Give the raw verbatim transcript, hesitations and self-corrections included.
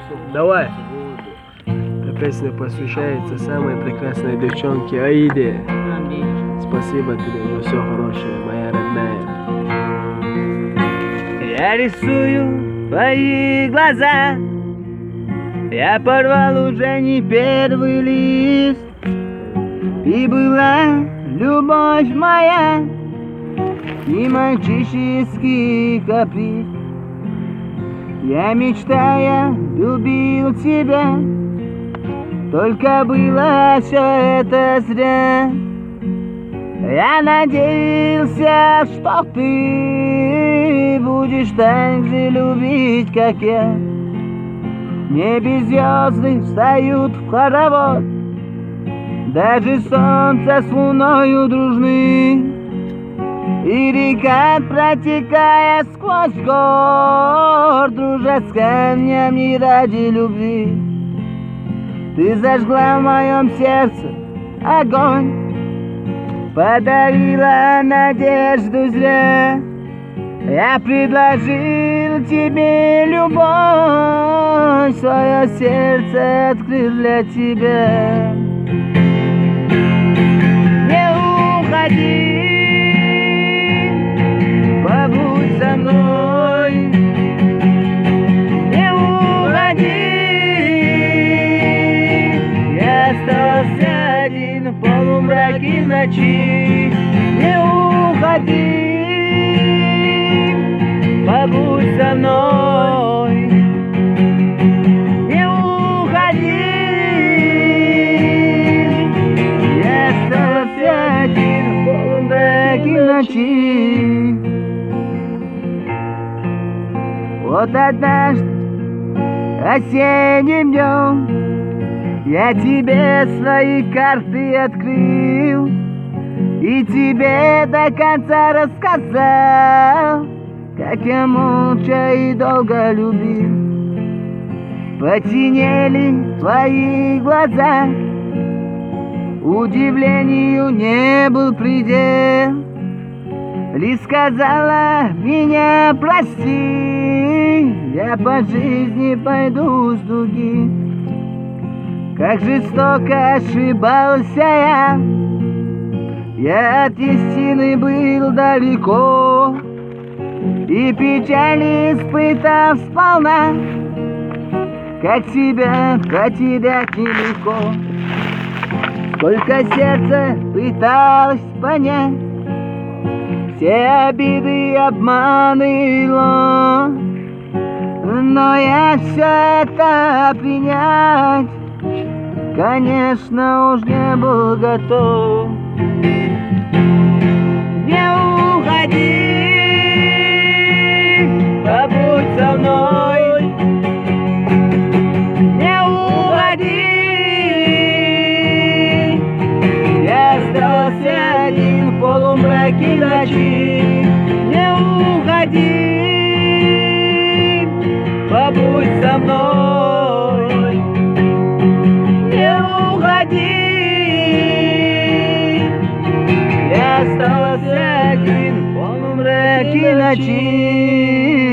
Давай. Эта песня посвящается самой прекрасной девчонке Аиде. Спасибо тебе за все хорошее, моя родная. Я рисую твои глаза. Я порвал уже не первый лист. И была любовь моя, и мальчишеский каприз. Я, мечтая, любил тебя, только было все это зря. Я надеялся, что ты будешь так же любить, как я. В небе звезды встают в хоровод, даже солнце с луною дружны. И река, протекая сквозь гор, дружат с камнями ради любви. Ты зажгла в моем сердце огонь, подарила надежду зря. Я предложил тебе любовь, свое сердце открыл для тебя. Не уходи, побудь со мной. Не уходи, я остался один в полумраке ночи. Не уходи, побудь со мной. Не уходи, я остался один в полумраке ночи. Вот однажды осенним днем я тебе свои карты открыл и тебе до конца рассказал, как я молча и долго любил. Потемнели твои глаза, удивлению не был предел. Лишь сказала меня прости, я по жизни пойду с дуги. Как жестоко ошибался я, я от истины был далеко. И печаль испытав сполна, как себя потерять нелегко. Сколько сердце пыталось понять все обиды и обманы и ложь, но я все это принять, конечно, уж не был готов. Не уходи, побудь со мной. Не уходи, я остался один в полумраке ночи. Не уходи, побудь со мной. Не уходи, я остался один в полумраке ночи.